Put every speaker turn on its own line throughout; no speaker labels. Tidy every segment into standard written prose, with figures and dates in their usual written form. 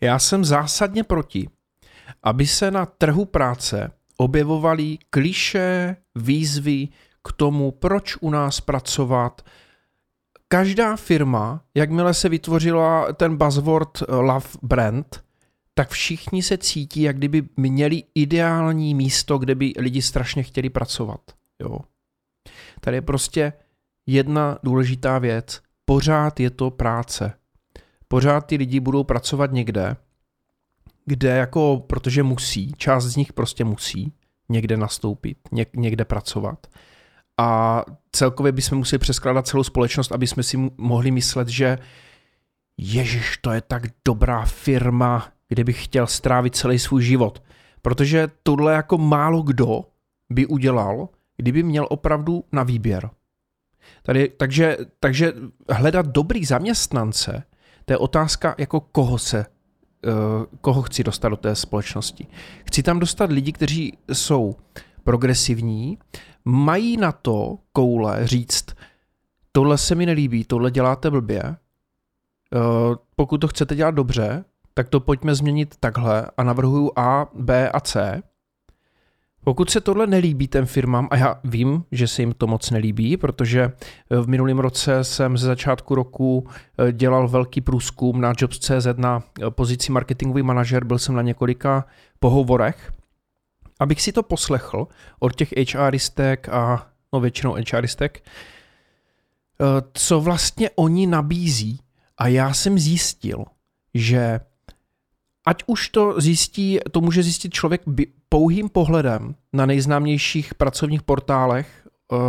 Já jsem zásadně proti, aby se na trhu práce objevovaly klišé, výzvy k tomu, proč u nás pracovat. Každá firma, jakmile se vytvořila ten buzzword love brand, tak všichni se cítí, jak kdyby měli ideální místo, kde by lidi strašně chtěli pracovat. Jo. Tady je prostě jedna důležitá věc. Pořád je to práce. Pořád ty lidi budou pracovat někde, kde jako, protože musí, část z nich prostě musí někde nastoupit, někde pracovat. A celkově bychom museli přeskládat celou společnost, aby jsme si mohli myslet, že ježiš, to je tak dobrá firma, kde bych chtěl strávit celý svůj život. Protože tohle jako málo kdo by udělal, kdyby měl opravdu na výběr. Takže hledat dobrý zaměstnance, to je otázka, jako koho chci dostat do té společnosti. Chci tam dostat lidi, kteří jsou progresivní, mají na to koule říct, tohle se mi nelíbí, tohle děláte blbě, pokud to chcete dělat dobře, tak to pojďme změnit takhle a navrhuju A, B a C. Pokud se tohle nelíbí těm firmám, a já vím, že se jim to moc nelíbí, protože v minulém roce jsem ze začátku roku dělal velký průzkum na Jobs.cz na pozici marketingový manažer, byl jsem na několika pohovorech, abych si to poslechl od těch HRistek a většinou HRistek, co vlastně oni nabízí. A já jsem zjistil, že ať už to může zjistit člověk pouhým pohledem na nejznámějších pracovních portálech,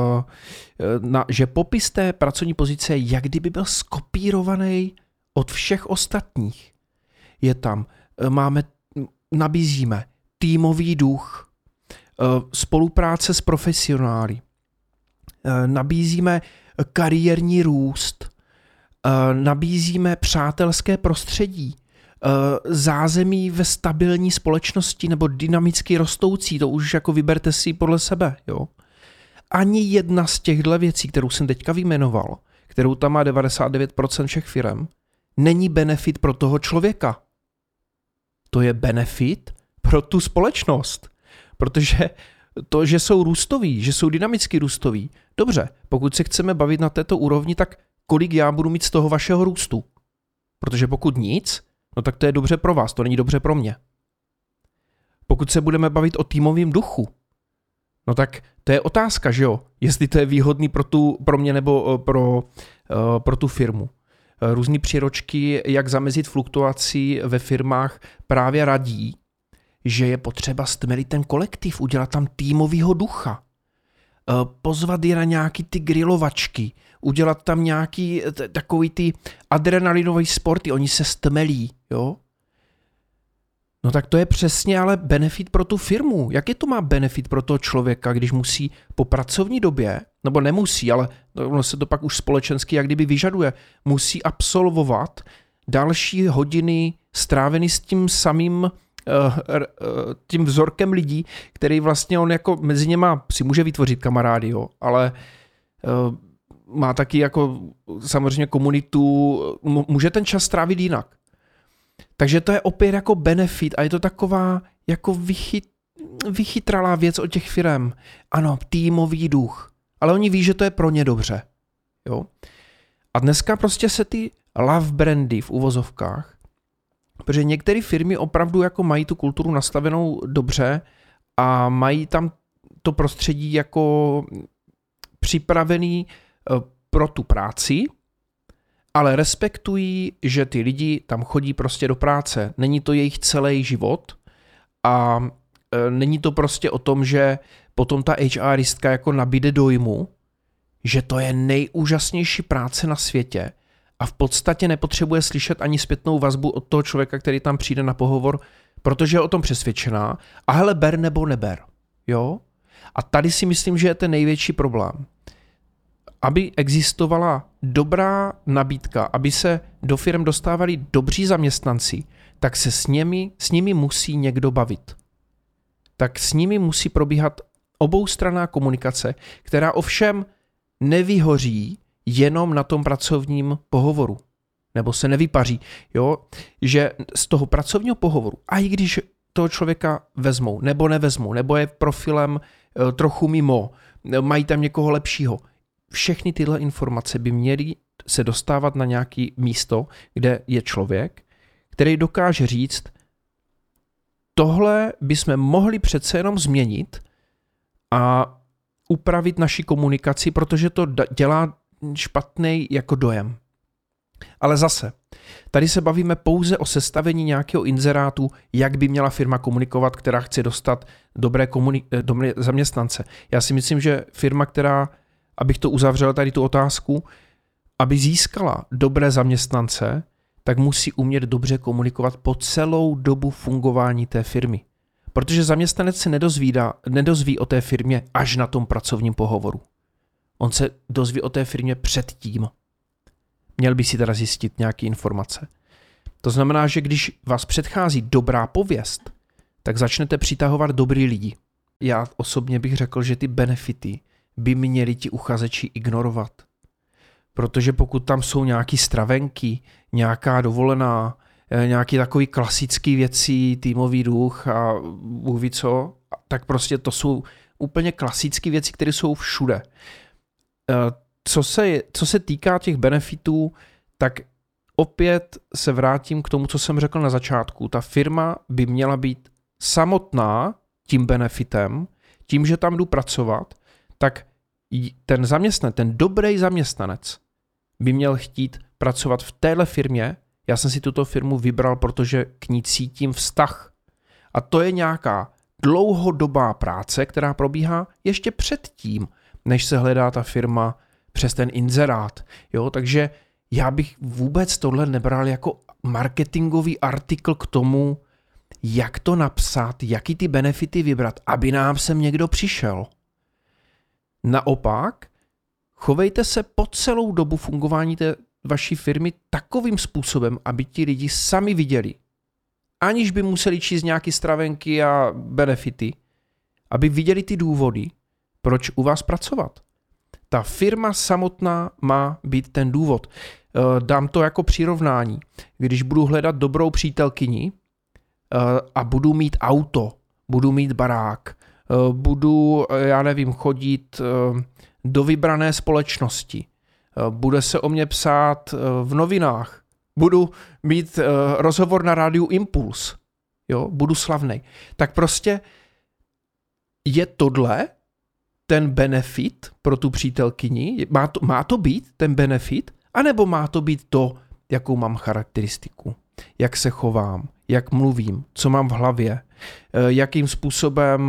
že popis té pracovní pozice je, jak kdyby byl skopírovaný od všech ostatních. Je tam, nabízíme týmový duch, spolupráce s profesionály, nabízíme kariérní růst, nabízíme přátelské prostředí, zázemí ve stabilní společnosti nebo dynamicky rostoucí, to už jako vyberte si podle sebe. Jo? Ani jedna z těchto věcí, kterou jsem teďka vyjmenoval, kterou tam má 99% všech firem, není benefit pro toho člověka. To je benefit pro tu společnost. Protože to, že jsou růstoví, že jsou dynamicky růstoví, dobře, pokud se chceme bavit na této úrovni, tak kolik já budu mít z toho vašeho růstu? Protože pokud nic, no tak to je dobře pro vás, to není dobře pro mě. Pokud se budeme bavit o týmovém duchu, no tak to je otázka, že jo? Jestli to je výhodný pro mě nebo pro tu firmu. Různý příročky, jak zamezit fluktuaci ve firmách, právě radí, že je potřeba stmelit ten kolektiv, udělat tam týmovýho ducha. Pozvat je na nějaký ty grilovačky, udělat tam nějaký takový ty adrenalinové sporty, oni se stmelí, jo? No tak to je přesně ale benefit pro tu firmu. Jaký to má benefit pro toho člověka, když musí po pracovní době, nebo nemusí, ale ono se to pak už společensky jak kdyby vyžaduje, musí absolvovat další hodiny strávený s tím samým tím vzorkem lidí, který vlastně on jako mezi něma si může vytvořit kamarády, jo, ale má taky jako samozřejmě komunitu, může ten čas strávit jinak. Takže to je opět jako benefit a je to taková jako vychytralá věc od těch firem. Ano, týmový duch, ale oni ví, že to je pro ně dobře. Jo? A dneska prostě se ty love brandy v uvozovkách, protože některé firmy opravdu jako mají tu kulturu nastavenou dobře a mají tam to prostředí jako připravený pro tu práci, ale respektují, že ty lidi tam chodí prostě do práce. Není to jejich celý život a není to prostě o tom, že potom ta HRistka jako nabíde dojmu, že to je nejúžasnější práce na světě a v podstatě nepotřebuje slyšet ani zpětnou vazbu od toho člověka, který tam přijde na pohovor, protože je o tom přesvědčená a hele, ber nebo neber. Jo? A tady si myslím, že je ten největší problém. Aby existovala dobrá nabídka, aby se do firm dostávali dobří zaměstnanci, tak se s nimi musí někdo bavit. Tak s nimi musí probíhat oboustranná komunikace, která ovšem nevyhoří jenom na tom pracovním pohovoru. nebo se nevypaří, jo? Že z toho pracovního pohovoru, a i když toho člověka vezmou, nebo nevezmou, nebo je profilem trochu mimo, mají tam někoho lepšího, všechny tyhle informace by měly se dostávat na nějaké místo, kde je člověk, který dokáže říct, tohle bychom mohli přece jenom změnit a upravit naši komunikaci, protože to dělá špatný jako dojem. Ale zase, tady se bavíme pouze o sestavení nějakého inzerátu, jak by měla firma komunikovat, která chce dostat dobré zaměstnance. Já si myslím, že firma, která, abych to uzavřel tady tu otázku, aby získala dobré zaměstnance, tak musí umět dobře komunikovat po celou dobu fungování té firmy. Protože zaměstnanec se nedozví o té firmě až na tom pracovním pohovoru. On se dozví o té firmě předtím. Měl by si teda zjistit nějaké informace. To znamená, že když vás předchází dobrá pověst, tak začnete přitahovat dobrý lidi. Já osobně bych řekl, že ty benefity by měli ti uchazeči ignorovat. Protože pokud tam jsou nějaký stravenky, nějaká dovolená, nějaký takový klasický věci, týmový duch a Bůh ví co, tak prostě to jsou úplně klasické věci, které jsou všude. Co se týká těch benefitů, tak opět se vrátím k tomu, co jsem řekl na začátku. Ta firma by měla být samotná tím benefitem, tím, že tam jdu pracovat, tak ten zaměstnanec, ten dobrý zaměstnanec by měl chtít pracovat v téhle firmě. Já jsem si tuto firmu vybral, protože k ní cítím vztah. A to je nějaká dlouhodobá práce, která probíhá ještě předtím, než se hledá ta firma přes ten inzerát. Jo, takže já bych vůbec tohle nebral jako marketingový artikl k tomu, jak to napsat, jaký ty benefity vybrat, aby nám sem někdo přišel. Naopak, chovejte se po celou dobu fungování té vaší firmy takovým způsobem, aby ti lidi sami viděli, aniž by museli číst nějaké stravenky a benefity, aby viděli ty důvody, proč u vás pracovat. Ta firma samotná má být ten důvod. Dám to jako přirovnání. Když budu hledat dobrou přítelkyni a budu mít auto, budu mít barák, budu, já nevím, chodit do vybrané společnosti, bude se o mě psát v novinách, budu mít rozhovor na rádiu Impuls, jo, budu slavnej. Tak prostě je tohle ten benefit pro tu přítelkyni? Má to být ten benefit? A nebo má to být to, jakou mám charakteristiku? Jak se chovám? Jak mluvím? Co mám v hlavě? Jakým způsobem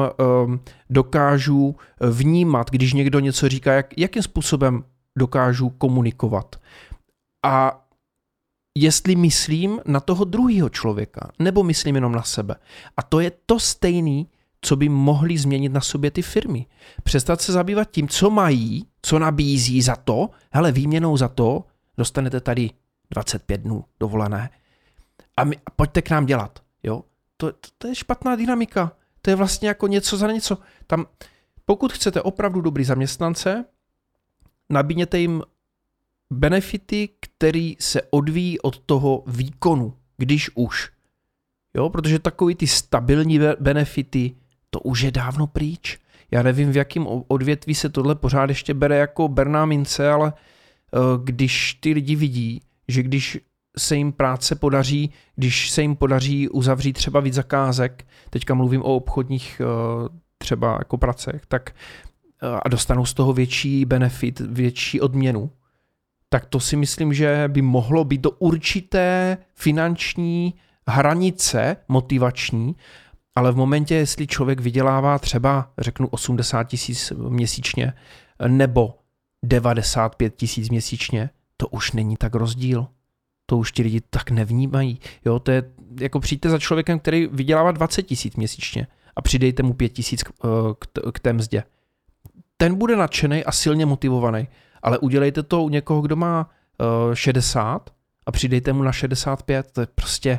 dokážu vnímat, když někdo něco říká? Jakým způsobem dokážu komunikovat? A jestli myslím na toho druhého člověka, nebo myslím jenom na sebe. A to je to stejný, co by mohly změnit na sobě ty firmy. Přestat se zabývat tím, co mají, co nabízí za to, hele, výměnou za to dostanete tady 25 dnů dovolené. A pojďte k nám dělat. Jo? To je špatná dynamika. To je vlastně jako něco za něco. Tam, pokud chcete opravdu dobrý zaměstnance, nabídněte jim benefity, které se odvíjí od toho výkonu, když už. Jo? Protože takový ty stabilní benefity, to už je dávno pryč. Já nevím, v jakém odvětví se tohle pořád ještě bere jako berná mince, ale když ty lidi vidí, že když se jim práce podaří, když se jim podaří uzavřít třeba víc zakázek, teďka mluvím o obchodních třeba jako pracech, tak a dostanou z toho větší benefit, větší odměnu, tak to si myslím, že by mohlo být do určité finanční hranice motivační, ale v momentě, jestli člověk vydělává třeba, řeknu, 80 000 měsíčně nebo 95 000 měsíčně, to už není tak rozdíl. To už ti lidi tak nevnímají. Jo, to je, jako přijďte za člověkem, který vydělává 20 000 měsíčně a přidejte mu 5 000 k té mzdě. Ten bude nadšený a silně motivovaný, ale udělejte to u někoho, kdo má 60 a přidejte mu na 65. To je prostě...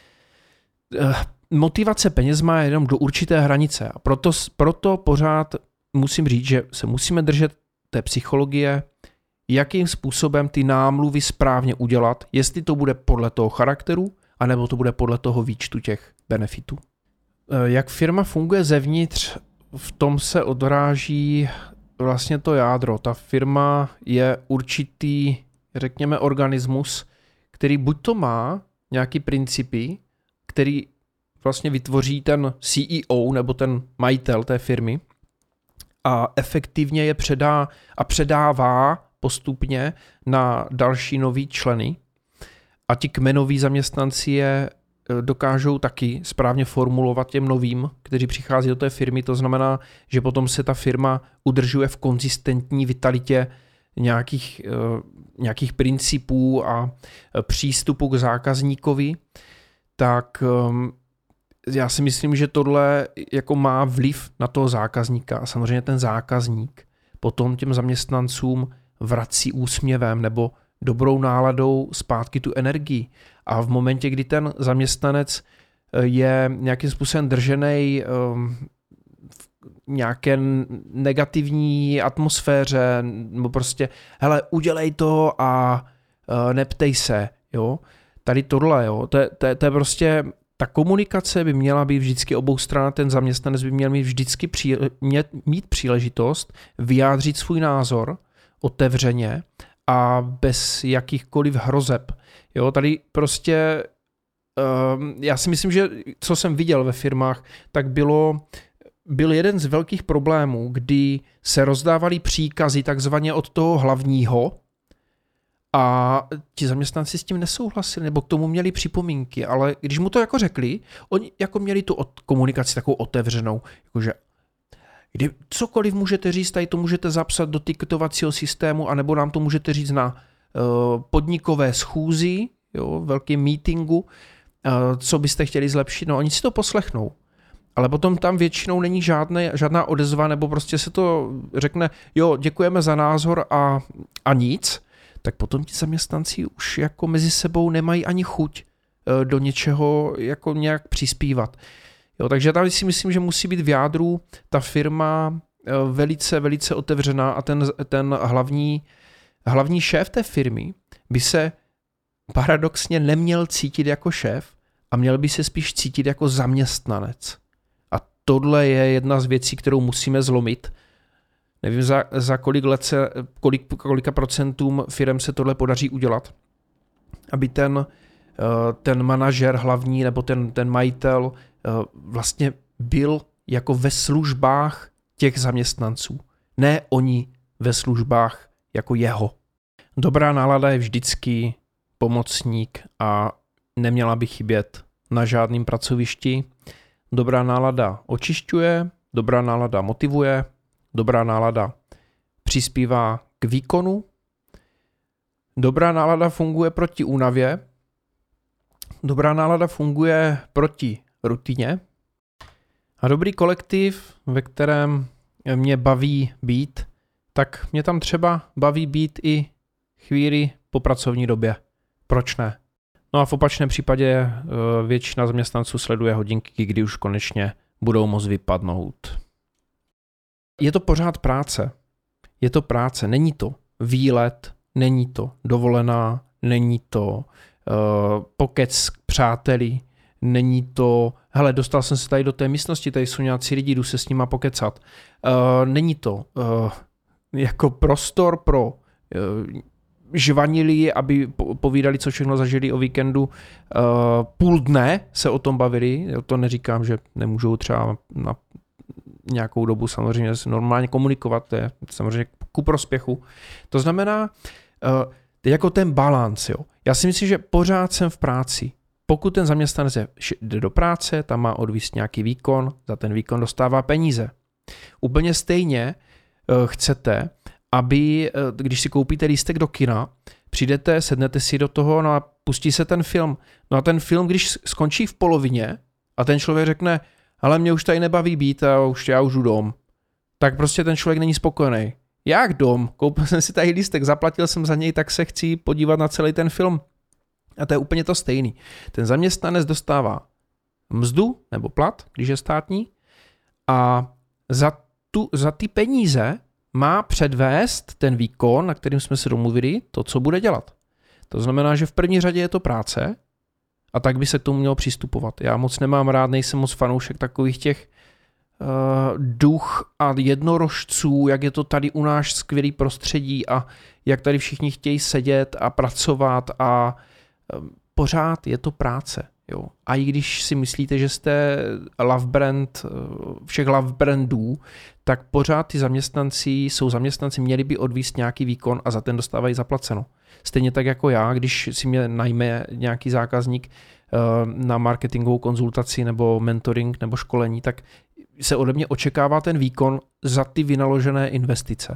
Motivace penězma je jenom do určité hranice a proto pořád musím říct, že se musíme držet té psychologie, jakým způsobem ty námluvy správně udělat, jestli to bude podle toho charakteru, anebo to bude podle toho výčtu těch benefitů. Jak firma funguje zevnitř, v tom se odráží vlastně to jádro. Ta firma je určitý, řekněme, organismus, který buď to má nějaký principy, který vlastně vytvoří ten CEO nebo ten majitel té firmy a efektivně je předává postupně na další nový členy. A ti kmenoví zaměstnanci je dokážou taky správně formulovat těm novým, kteří přichází do té firmy. To znamená, že potom se ta firma udržuje v konzistentní vitalitě nějakých principů a přístupu k zákazníkovi. Tak já si myslím, že tohle jako má vliv na toho zákazníka. A samozřejmě ten zákazník potom těm zaměstnancům vrací úsměvem nebo dobrou náladou zpátky tu energii. A v momentě, kdy ten zaměstnanec je nějakým způsobem držený v nějaké negativní atmosféře, nebo prostě, hele, udělej to a neptej se, jo. Tady tohle, jo, to je prostě, ta komunikace by měla být vždycky oboustranná, ten zaměstnanec by měl mít vždycky mít příležitost vyjádřit svůj názor otevřeně a bez jakýchkoliv hrozeb. Jo, tady prostě já si myslím, že co jsem viděl ve firmách, tak byl jeden z velkých problémů, kdy se rozdávaly příkazy takzvaně od toho hlavního a ti zaměstnanci s tím nesouhlasili, nebo k tomu měli připomínky, ale když mu to jako řekli, oni jako měli tu komunikaci takovou otevřenou, jakože kdy cokoliv můžete říct, tady to můžete zapsat do tiketovacího systému, anebo nám to můžete říct na podnikové schůzi, jo, velkém meetingu, co byste chtěli zlepšit, no oni si to poslechnou. Ale potom tam většinou není žádná odezva, nebo prostě se to řekne, jo, děkujeme za názor a nic, tak potom ti zaměstnanci už jako mezi sebou nemají ani chuť do něčeho jako nějak přispívat. Jo, takže tady si myslím, že musí být v jádru ta firma velice, velice otevřená a ten hlavní šéf té firmy by se paradoxně neměl cítit jako šéf a měl by se spíš cítit jako zaměstnanec. A tohle je jedna z věcí, kterou musíme zlomit. Nevím, za kolik let kolika procentům firem se tohle podaří udělat, aby ten manažer hlavní nebo ten majitel vlastně byl jako ve službách těch zaměstnanců. Ne oni ve službách jako jeho. Dobrá nálada je vždycky pomocník a neměla by chybět na žádném pracovišti. Dobrá nálada očišťuje, dobrá nálada motivuje, dobrá nálada přispívá k výkonu, dobrá nálada funguje proti únavě, dobrá nálada funguje proti rutině a dobrý kolektiv, ve kterém mě baví být, tak mě tam třeba baví být i chvíli po pracovní době. Proč ne? No a v opačném případě většina zaměstnanců sleduje hodinky, kdy už konečně budou moct vypadnout. Je to pořád práce. Je to práce. Není to výlet, není to dovolená, není to pokec k přáteli, není to, hele, dostal jsem se tady do té místnosti, tady jsou nějací lidi, jdu se s nima pokecat. Není to jako prostor pro žvanili, aby povídali, co všechno zažili o víkendu. Půl dne se o tom bavili, to neříkám, že nemůžou třeba na nějakou dobu samozřejmě normálně komunikovat, to je samozřejmě ku prospěchu. To znamená, jako ten balans, jo. Já si myslím, že pořád jsem v práci. Pokud ten zaměstnanec jde do práce, tam má odvíst nějaký výkon, za ten výkon dostává peníze. Úplně stejně chcete, aby, když si koupíte lístek do kina, přijdete, sednete si do toho, no a pustí se ten film. No a ten film, když skončí v polovině a ten člověk řekne, ale mě už tady nebaví být a já už jdu dom, tak prostě ten člověk není spokojený. Jak dom? Koupil jsem si tady lístek, zaplatil jsem za něj, tak se chci podívat na celý ten film. A to je úplně to stejný. Ten zaměstnanec dostává mzdu nebo plat, když je státní, a za ty peníze má předvést ten výkon, na kterým jsme se domluvili, to, co bude dělat. To znamená, že v první řadě je to práce a tak by se k tomu mělo přistupovat. Já moc nemám rád, nejsem moc fanoušek takových těch duch a jednorožců, jak je to tady u nás skvělý prostředí a jak tady všichni chtějí sedět a pracovat a pořád je to práce. Jo. A i když si myslíte, že jste love brand všech love brandů, tak pořád ty zaměstnanci, měli by odvíst nějaký výkon a za ten dostávají zaplaceno. Stejně tak jako já, když si mě najme nějaký zákazník na marketingovou konzultaci nebo mentoring nebo školení, tak se ode mě očekává ten výkon za ty vynaložené investice.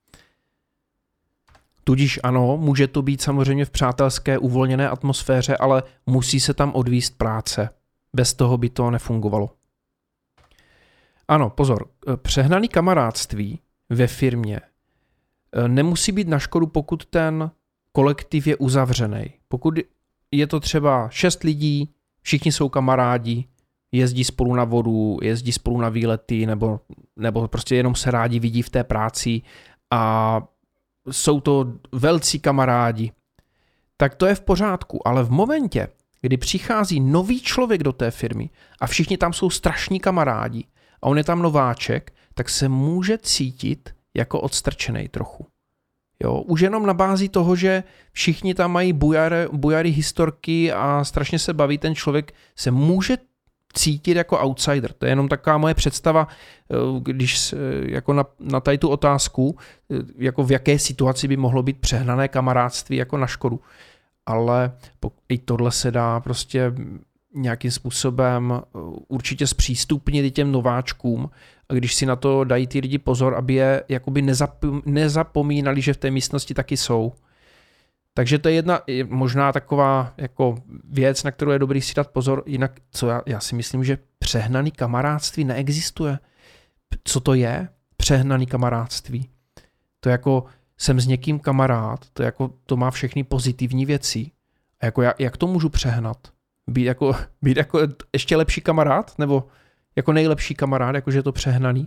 Tudíž ano, může to být samozřejmě v přátelské uvolněné atmosféře, ale musí se tam odvíst práce. Bez toho by to nefungovalo. Ano, pozor, přehnaný kamarádství ve firmě nemusí být na škodu, pokud ten kolektiv je uzavřený. Pokud je to třeba 6 lidí, všichni jsou kamarádi, jezdí spolu na vodu, jezdí spolu na výlety, nebo prostě jenom se rádi vidí v té práci a jsou to velcí kamarádi, tak to je v pořádku, ale v momentě, kdy přichází nový člověk do té firmy a všichni tam jsou strašní kamarádi a on je tam nováček, tak se může cítit jako odstrčenej trochu. Jo, už jenom na bázi toho, že všichni tam mají bujary historky a strašně se baví, ten člověk se může cítit jako outsider. To je jenom taková moje představa, když jako na tady tu otázku, jako v jaké situaci by mohlo být přehnané kamarádství jako na škodu. Ale i tohle se dá prostě nějakým způsobem určitě zpřístupnit i těm nováčkům, a když si na to dají ty lidi pozor, aby je jakoby nezapomínali, že v té místnosti taky jsou. Takže to je jedna možná taková jako věc, na kterou je dobrý si dát pozor. Jinak já si myslím, že přehnaný kamarádství neexistuje. Co to je? Přehnaný kamarádství. To jako jsem s někým kamarád, to má všechny pozitivní věci. A jako jak to můžu přehnat? Být jako ještě lepší kamarád? Nebo jako nejlepší kamarád, jakože je to přehnaný?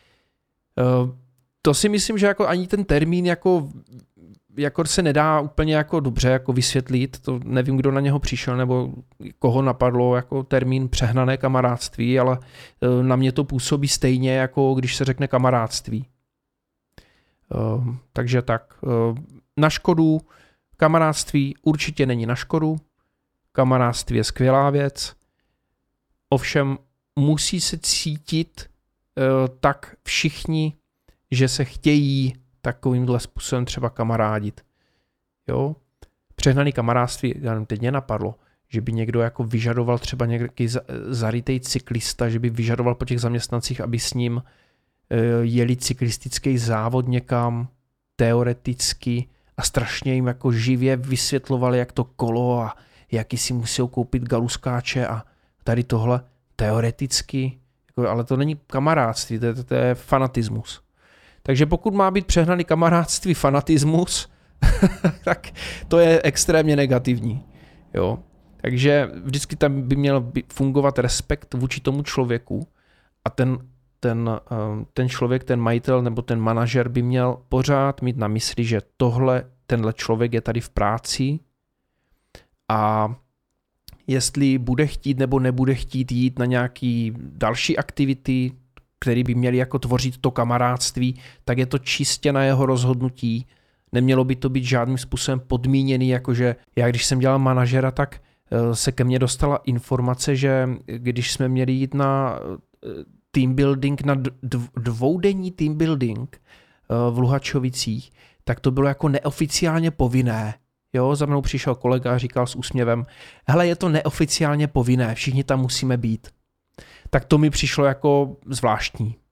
To si myslím, že jako ani ten termín jako se nedá úplně jako dobře jako vysvětlit, to nevím, kdo na něho přišel nebo koho napadlo jako termín přehnané kamarádství, ale na mě to působí stejně, jako když se řekne kamarádství. Takže tak, na škodu kamarádství určitě není na škodu, kamarádství je skvělá věc, ovšem musí se cítit tak všichni, že se chtějí takovýmhle způsobem třeba kamarádit. Jo? Přehnaný kamarádství, teď mě napadlo, že by někdo jako vyžadoval třeba nějaký zarytej cyklista, že by vyžadoval po těch zaměstnancích, aby s ním jeli cyklistický závod někam teoreticky a strašně jim jako živě vysvětlovali, jak to kolo a jaký si musí koupit galuskáče a tady tohle teoreticky, jako, ale to není kamarádství, to je fanatismus. Takže pokud má být přehnaný kamarádství fanatismus, tak to je extrémně negativní. Jo? Takže vždycky tam by měl fungovat respekt vůči tomu člověku a ten člověk, ten majitel nebo ten manažer by měl pořád mít na mysli, že tenhle člověk je tady v práci a jestli bude chtít nebo nebude chtít jít na nějaký další aktivity, které by měly jako tvořit to kamarádství, tak je to čistě na jeho rozhodnutí. Nemělo by to být žádným způsobem podmíněný, jakože já když jsem dělal manažera, tak se ke mně dostala informace, že když jsme měli jít na team building, na dvoudenní team building v Luhačovicích, tak to bylo jako neoficiálně povinné. Jo, za mnou přišel kolega a říkal s úsměvem, hele, je to neoficiálně povinné, všichni tam musíme být. Tak to mi přišlo jako zvláštní.